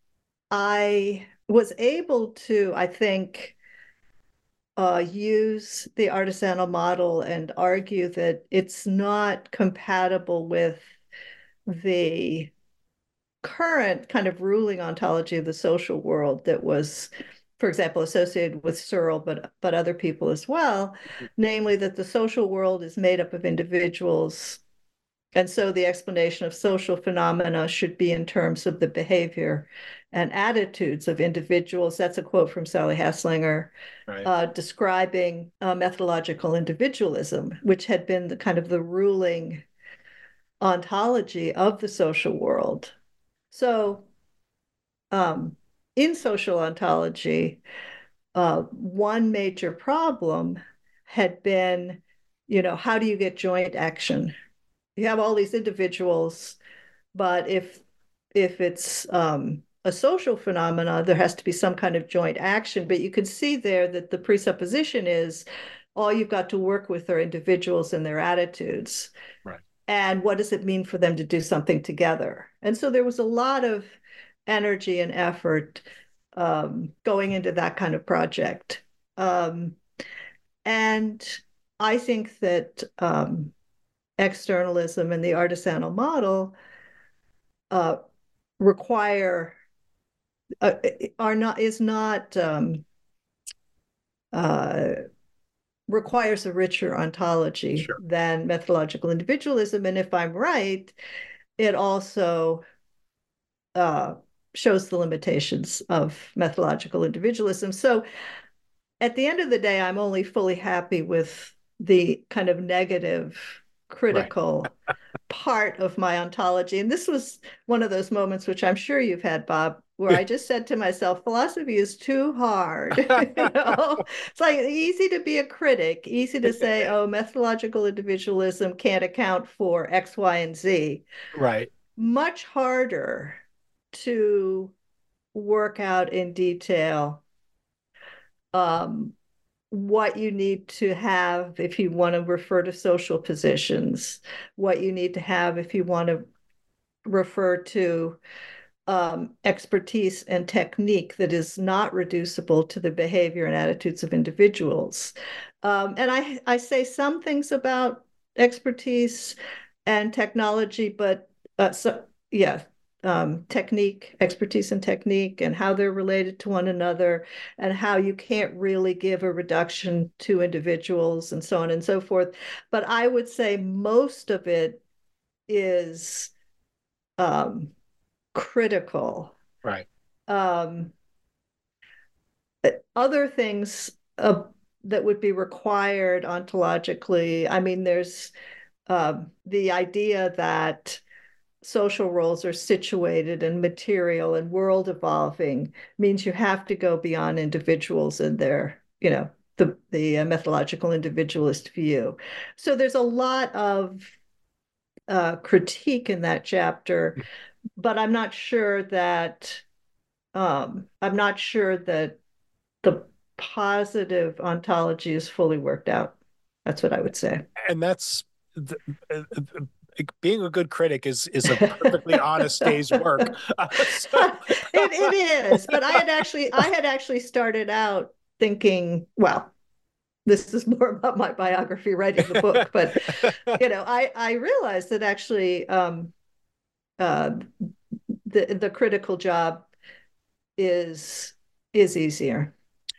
I was able to, I think, uh, use the artisanal model and argue that it's not compatible with the current kind of ruling ontology of the social world that was, for example, associated with Searle, but but other people as well, namely that the social world is made up of individuals. And so the explanation of social phenomena should be in terms of the behavior and attitudes of individuals. That's a quote from Sally Haslinger, Right. uh, describing uh, methodological individualism, which had been the kind of the ruling ontology of the social world. So um, in social ontology, uh, one major problem had been, you know, how do you get joint action? You have all these individuals, but if if it's um, a social phenomena, there has to be some kind of joint action. But you can see there that the presupposition is all you've got to work with are individuals and their attitudes. Right. And what does it mean for them to do something together? And so there was a lot of energy and effort um, going into that kind of project. Um, and I think that um, externalism and the artisanal model uh, require uh, are not is not um, uh, requires a richer ontology Sure. than methodological individualism. And if I'm right, it also uh, shows the limitations of methodological individualism. So at the end of the day, I'm only fully happy with the kind of negative, critical right. part of my ontology. And this was one of those moments, which I'm sure you've had, Bob, where I just said to myself, philosophy is too hard. You know, it's like easy to be a critic, easy to say, oh, methodological individualism can't account for X, Y, and Z. Right. Much harder to work out in detail um, what you need to have if you want to refer to social positions, what you need to have if you want to refer to um, expertise and technique that is not reducible to the behavior and attitudes of individuals. Um, and I, I say some things about expertise and technology, but uh, so, yeah, um, technique, expertise and technique, and how they're related to one another, and how you can't really give a reduction to individuals, and so on and so forth. But I would say most of it is um, critical. Right. Um, other things uh, that would be required ontologically, I mean, there's uh, the idea that social roles are situated and material and world evolving means you have to go beyond individuals and their, you know, the, the methodological individualist view. So there's a lot of uh, critique in that chapter, but I'm not sure that um, I'm not sure that the positive ontology is fully worked out. That's what I would say. And that's the, uh, being a good critic is is a perfectly honest day's work. Uh, so. it, it is, but I had actually I had actually started out thinking, well, this is more about my biography, writing the book, but you know, I I realized that actually um, uh, the the critical job is is easier.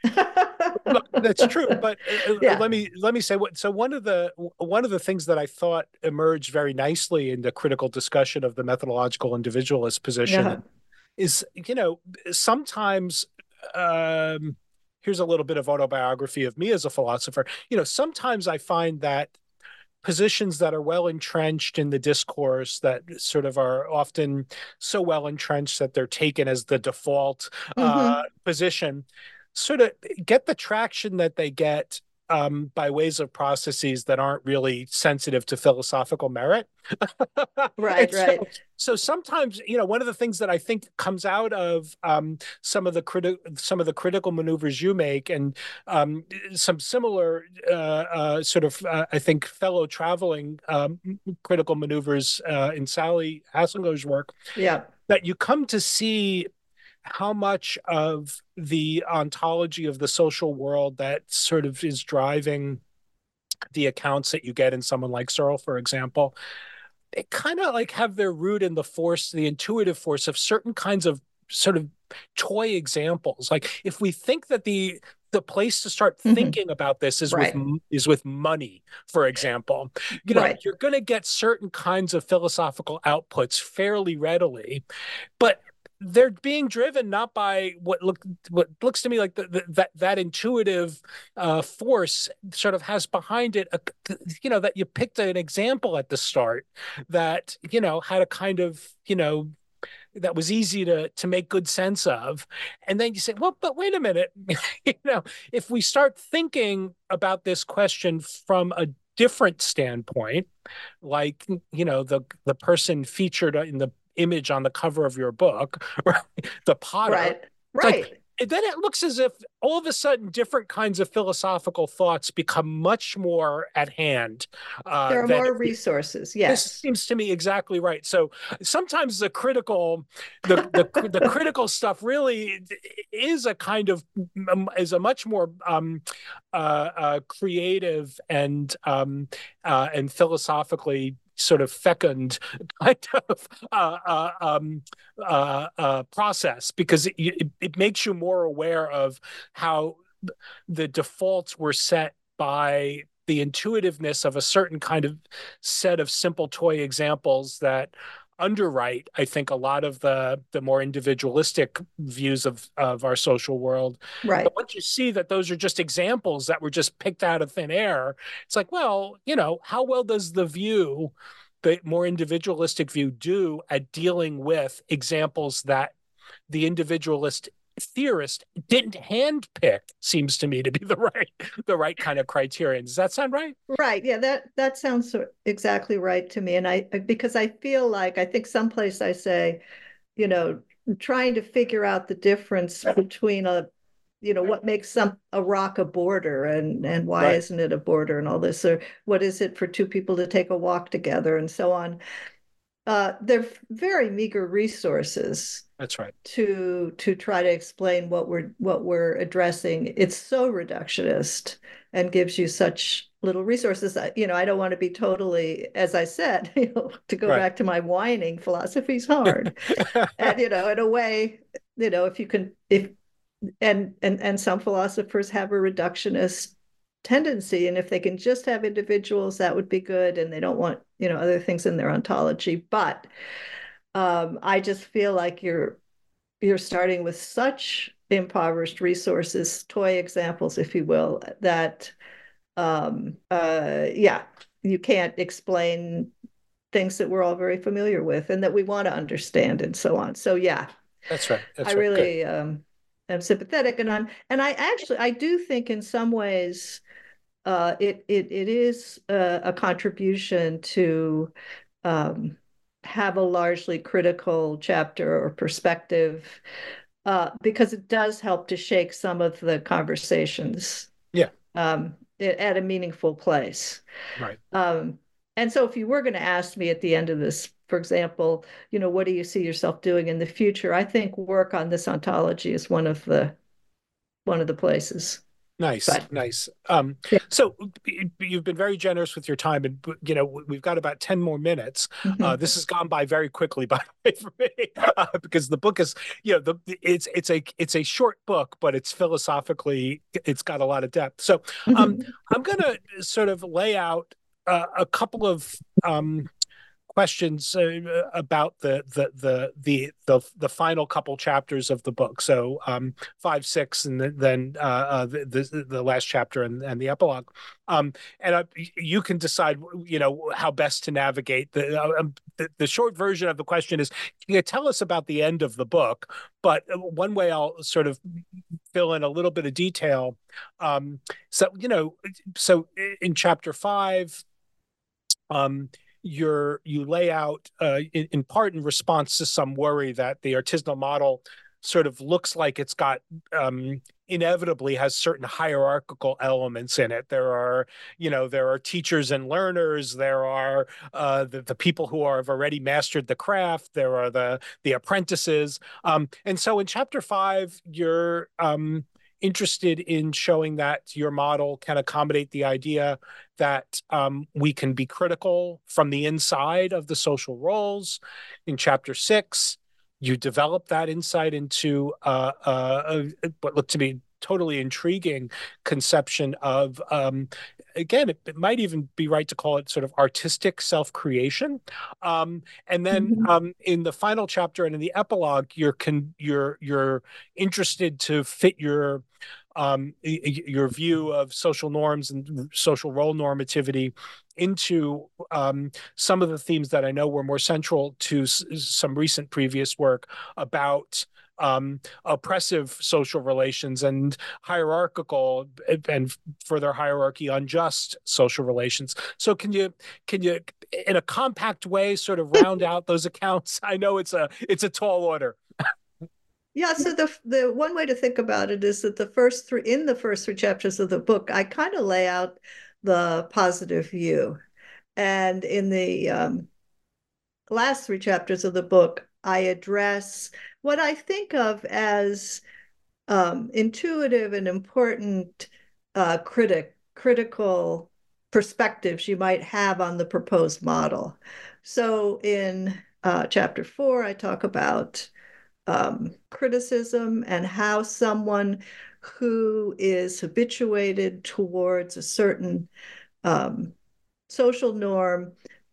That's true, but uh, yeah. let me let me say what. So one of the one of the things that I thought emerged very nicely in the critical discussion of the methodological individualist position yeah. is, you know, sometimes. Um, here's a little bit of autobiography of me as a philosopher. You know, sometimes I find that positions that are well entrenched in the discourse, that sort of are often so well entrenched that they're taken as the default mm-hmm. uh, position, sort of get the traction that they get um, by ways of processes that aren't really sensitive to philosophical merit. Right, so, right. So sometimes, you know, one of the things that I think comes out of um, some of the criti- some of the critical maneuvers you make, and um, some similar uh, uh, sort of, uh, I think, fellow traveling um, critical maneuvers uh, in Sally Haselgaard's work, yeah, that you come to see how much of the ontology of the social world that sort of is driving the accounts that you get in someone like Searle, for example, they kind of like have their root in the force, the intuitive force of certain kinds of sort of toy examples. Like if we think that the the place to start mm-hmm. thinking about this is right. with is with money, for example, you know, right. you're going to get certain kinds of philosophical outputs fairly readily, but they're being driven not by what look what looks to me like the, the, that that intuitive uh, force sort of has behind it. A, you know, that you picked an example at the start that, you know, had a kind of, you know, that was easy to to make good sense of, and then you say, well, but wait a minute, you know, if we start thinking about this question from a different standpoint, like, you know, the the person featured in the image on the cover of your book, right? The potter, right, right. Like, and then it looks as if all of a sudden different kinds of philosophical thoughts become much more at hand. Uh, There are than more resources. This Yes. seems to me exactly right. So sometimes the critical, the the the critical stuff really is a kind of is a much more um, uh, uh, creative and um, uh, and philosophically sort of fecund kind of uh, uh, um, uh, uh, process, because it, it, it makes you more aware of how the defaults were set by the intuitiveness of a certain kind of set of simple toy examples that underwrite, I think, a lot of the the more individualistic views of of our social world. Right. But once you see that those are just examples that were just picked out of thin air, it's like, well, you know, how well does the view, the more individualistic view, do at dealing with examples that the individualist theorist didn't handpick? Seems to me to be the right the right kind of criterion. Does that sound right? Right. Yeah, that that sounds exactly right to me. And I because I feel like I think someplace I say, you know, trying to figure out the difference between a, you know, what makes some a rock a border, and and why Right. isn't it a border, and all this, or what is it for two people to take a walk together, and so on. Uh, they're very meager resources That's right. to to try to explain what we're what we're addressing. It's so reductionist and gives you such little resources. You know, I don't want to be totally, as I said, you know, to go Right. back to my whining, philosophy's hard. And, you know, in a way, you know, if you can, if, and, and, and some philosophers have a reductionist tendency, and if they can just have individuals, that would be good. And they don't want, you know, other things in their ontology. But um, I just feel like you're, you're starting with such impoverished resources, toy examples, if you will, that um, uh, yeah, you can't explain things that we're all very familiar with and that we want to understand, and so on. So yeah, That's right. That's I right. Good. really um, am sympathetic, and I'm and I actually I do think in some ways uh, it it it is a, a contribution to um, have a largely critical chapter or perspective, uh, because it does help to shake some of the conversations Yeah. um, at a meaningful place. Right. Um, and so if you were going to ask me at the end of this, for example, you know, what do you see yourself doing in the future? I think work on this ontology is one of the one of the places. Nice, But nice. Um, yeah. so you've been very generous with your time, and you know we've got about ten more minutes. Mm-hmm. Uh, this has gone by very quickly, by the way, for me, uh, because the book is, you know, the it's it's a it's a short book, but it's philosophically it's got a lot of depth. So um, Mm-hmm. I'm going to sort of lay out uh, a couple of um, questions uh, about the, the the the the the final couple chapters of the book. So um, five, six, and then uh, uh, the, the the last chapter and, and the epilogue. Um, and uh, you can decide, you know, how best to navigate the, uh, the the short version of the question is, can you tell us about the end of the book? But one way I'll sort of fill in a little bit of detail. Um, so you know, so in chapter five. Um, you're you lay out uh, in, in part in response to some worry that the artisanal model sort of looks like it's got um, inevitably has certain hierarchical elements in it. There are, you know, there are teachers and learners. There are uh, the, the people who are, have already mastered the craft. There are the the apprentices. Um, and so in chapter five, you're um, interested in showing that your model can accommodate the idea that um, we can be critical from the inside of the social roles. In chapter six, you develop that insight into uh, uh, what looked to be totally intriguing conception of, um, again, it, it might even be right to call it sort of artistic self-creation. Um, and then Mm-hmm. um, in the final chapter and in the epilogue, you're con- you're you're interested to fit your um, your view of social norms and social role normativity into um, some of the themes that I know were more central to s- some recent previous work about um, oppressive social relations and hierarchical and further hierarchy unjust social relations. So can you can you in a compact way sort of round out those accounts? I know it's a it's a tall order. Yeah, so the the one way to think about it is that the first three in the first three chapters of the book, I kind of lay out the positive view. And in the um, last three chapters of the book, I address what I think of as um, intuitive and important uh, critic critical perspectives you might have on the proposed model. So in uh, chapter four, I talk about um, criticism and how someone who is habituated towards a certain um, social norm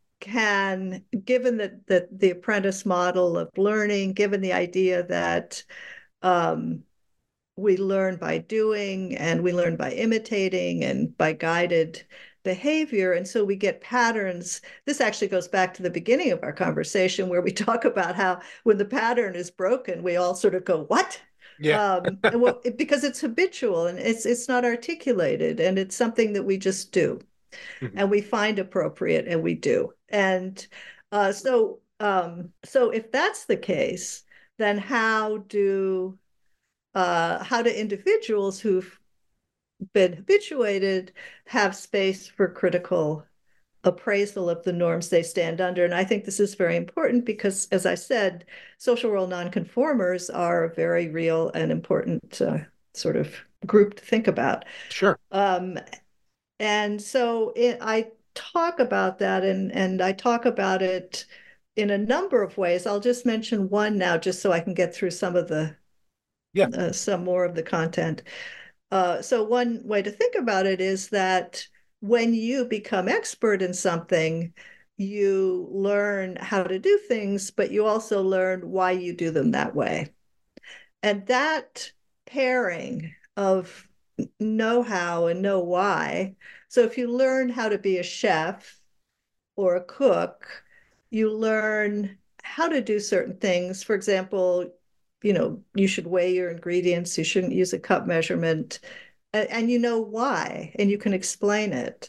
can, given that, that the apprentice model of learning, given the idea that um, we learn by doing and we learn by imitating and by guided behavior. And so we get patterns. This actually goes back to the beginning of our conversation where we talk about how when the pattern is broken, we all sort of go, what? Yeah. um, and well, it, because it's habitual and it's it's not articulated and it's something that we just do mm-hmm. and we find appropriate and we do. And uh, so um, so if that's the case, then how do uh, how do individuals who've been habituated have space for critical appraisal of the norms they stand under? And I think this is very important because, as I said, social role nonconformers are a very real and important uh, sort of group to think about. Sure. Um, and so it, I talk about that, and, and I talk about it in a number of ways. I'll just mention one now, just so I can get through some of the yeah. uh, some more of the content. Uh, so one way to think about it is that when you become expert in something, you learn how to do things, but you also learn why you do them that way. And that pairing of know-how and know why. So if you learn how to be a chef or a cook, you learn how to do certain things. For example, you know, you should weigh your ingredients. You shouldn't use a cup measurement. And, and you know why, and you can explain it.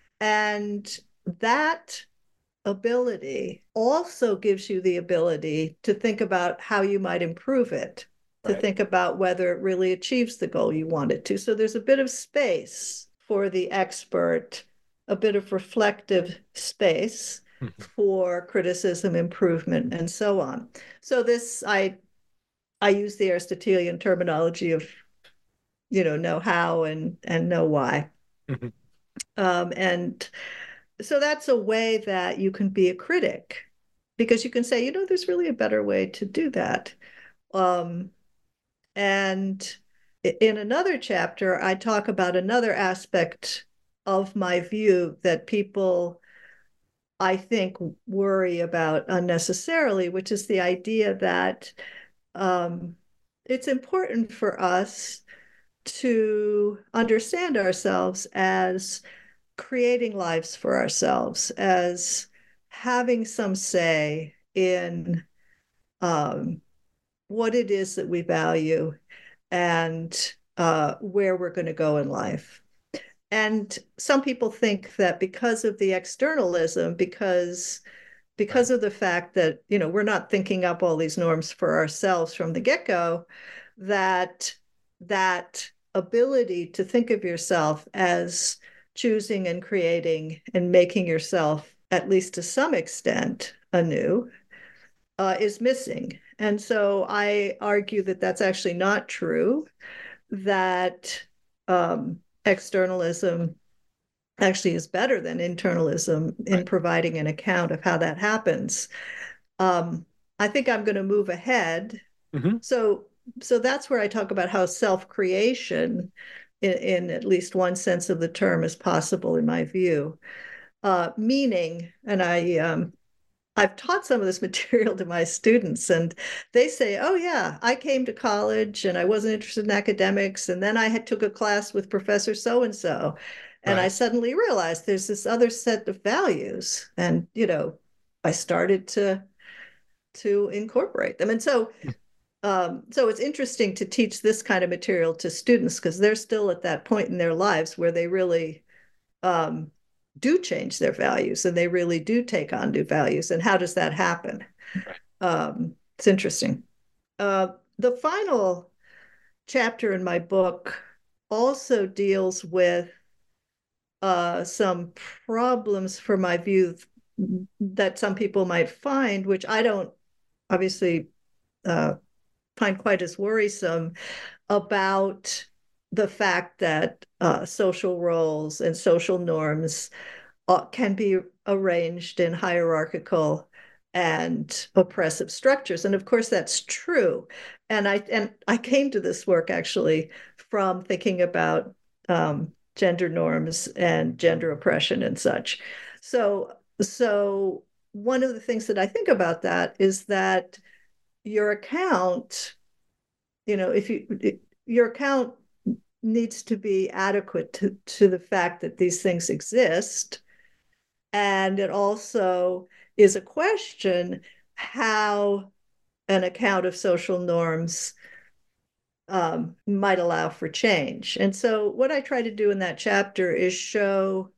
And that ability also gives you the ability to think about how you might improve it, to right. think about whether it really achieves the goal you want it to. So there's a bit of space for the expert, a bit of reflective space mm-hmm. for criticism, improvement, and so on. So this, I I use the Aristotelian terminology of, you know, know how and and know why. Mm-hmm. Um, and so that's a way that you can be a critic, because you can say, you know, there's really a better way to do that. Um, and in another chapter, I talk about another aspect of my view that people, I think, worry about unnecessarily, which is the idea that um, it's important for us to understand ourselves as creating lives for ourselves, as having some say in um, what it is that we value and uh, where we're going to go in life. And some people think that because of the externalism, because because of the fact that, you know, we're not thinking up all these norms for ourselves from the get-go, that that ability to think of yourself as choosing and creating and making yourself, at least to some extent, anew, uh, is missing. And so I argue that that's actually not true, that um, externalism actually is better than internalism in right. providing an account of how that happens. Um, I think I'm going to move ahead. Mm-hmm. So, so that's where I talk about how self-creation, in, in at least one sense of the term, is possible in my view. Uh, meaning, and I, um, I've taught some of this material to my students, and they say, oh yeah, I came to college and I wasn't interested in academics, and then I had took a class with Professor so-and-so. And right. I suddenly realized there's this other set of values, and you know, I started to to incorporate them. And so, um, so it's interesting to teach this kind of material to students because they're still at that point in their lives where they really um, do change their values and they really do take on new values. And how does that happen? Right. Um, it's interesting. Uh, the final chapter in my book also deals with uh, some problems for my view that some people might find, which I don't obviously uh, find quite as worrisome, about the fact that uh, social roles and social norms uh, can be arranged in hierarchical and oppressive structures. And of course, that's true. And I and I came to this work actually from thinking about um, gender norms and gender oppression and such. So, so one of the things that I think about that is that your account, you know, if you it, your account needs to be adequate to, to the fact that these things exist. And it also is a question how an account of social norms um, might allow for change. And so, what I try to do in that chapter is show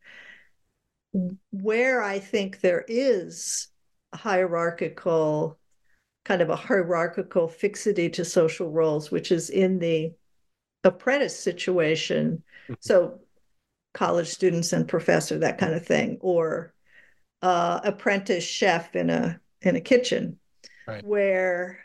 where I think there is a hierarchical, kind of a hierarchical fixity to social roles, which is in the apprentice situation. So, college students and professor, that kind of thing, or uh, apprentice chef in a in a kitchen, right. where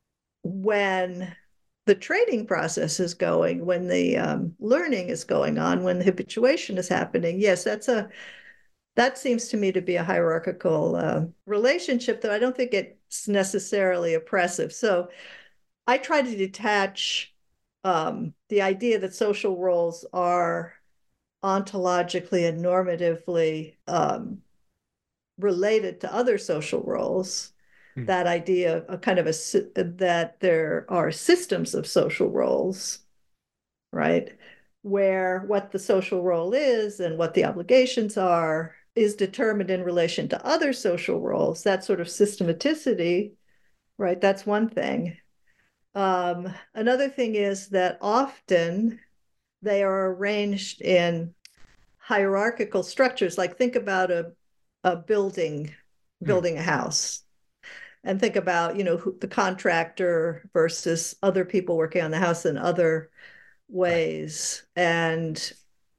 when the training process is going, when the um, learning is going on, when the habituation is happening, yes, that's a that seems to me to be a hierarchical uh, relationship, though I don't think it's necessarily oppressive. So I try to detach um, the idea that social roles are ontologically and normatively um, related to other social roles. Hmm. That idea of a kind of a that there are systems of social roles, right? Where what the social role is and what the obligations are is determined in relation to other social roles. That sort of systematicity, right? That's one thing. Um, another thing is that often they are arranged in hierarchical structures. Like think about a, a building, building a house, and think about, you know, who, the contractor versus other people working on the house in other ways. Right. And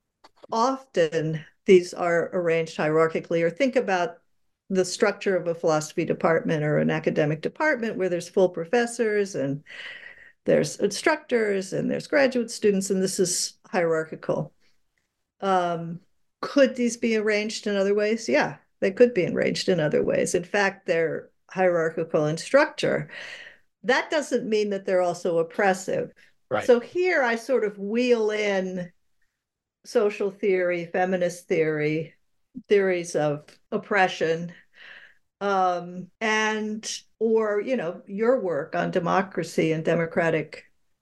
often these are arranged hierarchically. Or think about the structure of a philosophy department or an academic department where there's full professors and there's instructors and there's graduate students, and this is hierarchical. Um, could these be arranged in other ways? Yeah, they could be arranged in other ways. In fact, they're hierarchical in structure. That doesn't mean that they're also oppressive. Right. So here I sort of wheel in social theory, feminist theory, theories of oppression, um, and or, you know, your work on democracy and democratic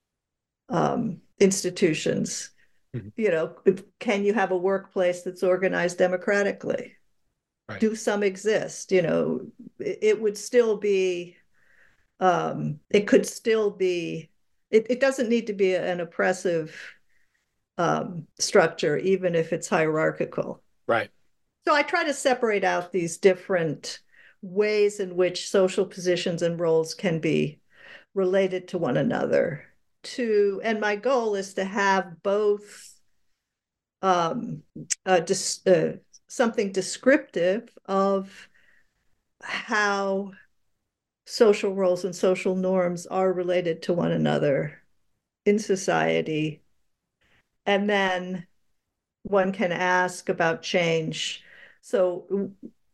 um, institutions. Mm-hmm. You know, can you have a workplace that's organized democratically? Right. Do some exist? You know, it, it would still be, um, it could still be, it, it doesn't need to be an oppressive um, structure, even if it's hierarchical. Right. So I try to separate out these different ways in which social positions and roles can be related to one another. To and my goal is to have both um, uh, dis, uh, something descriptive of how social roles and social norms are related to one another in society. And then one can ask about change. So,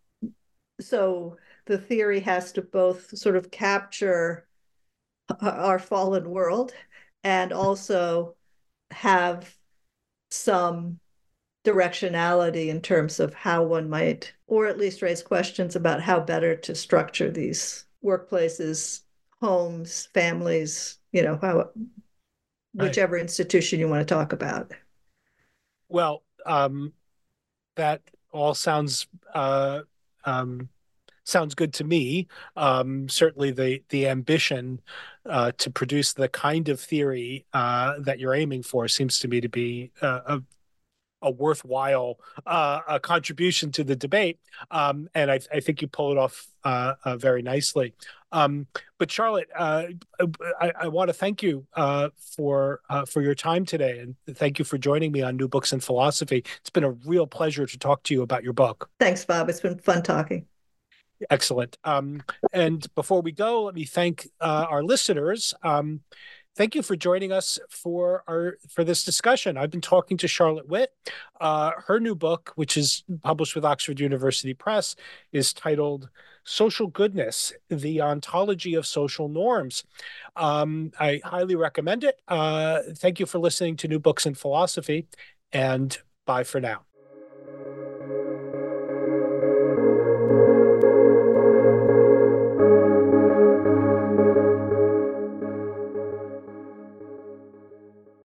so the theory has to both sort of capture our fallen world and also have some directionality in terms of how one might, or at least raise questions about how better to structure these workplaces, homes, families, you know, how, whichever right. institution you want to talk about. Well, um, that all sounds uh, um, sounds good to me. Um, certainly, the the ambition uh, to produce the kind of theory uh, that you're aiming for seems to me to be uh, a a worthwhile uh, a contribution to the debate, um, and I, I think you pull it off uh, uh, very nicely. Um, but Charlotte, uh, I, I want to thank you uh, for uh, for your time today, and thank you for joining me on New Books in Philosophy. It's been a real pleasure to talk to you about your book. Thanks, Bob. It's been fun talking. Excellent. Um, and before we go, let me thank uh, our listeners. Um, Thank you for joining us for our for this discussion. I've been talking to Charlotte Witt. Uh, her new book, which is published with Oxford University Press, is titled "Social Goodness: The Ontology of Social Norms." Um, I highly recommend it. Uh, thank you for listening to New Books in Philosophy, and bye for now.